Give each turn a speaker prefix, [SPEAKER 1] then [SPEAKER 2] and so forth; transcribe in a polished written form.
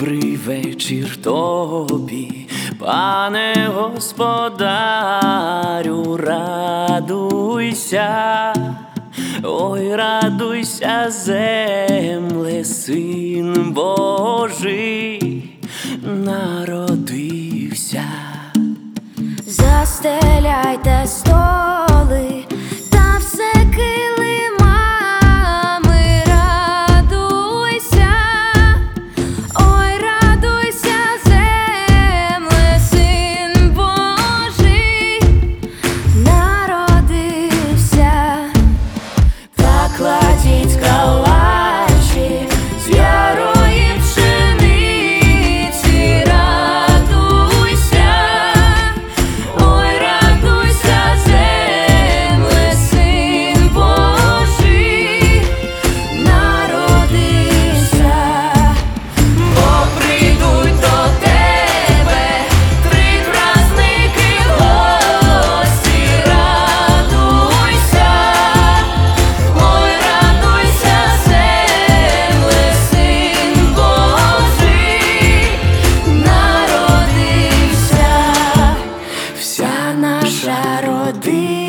[SPEAKER 1] Добрий вечір тобі, пане господарю, радуйся, ой, радуйся, земле, Син Божий народився.
[SPEAKER 2] Застеляйте столи та все килимами, радуйся, ой, радуйся, земле, Син Божий народився. Та кладіть калачі з ярої пшениці, радуйся, ой, радуйся, земле, Син Божий народився. Бо прийдуть до тебе три праздники гості, радуйся, ой, радуйся, земле, Син Божий народився. Вся наша родина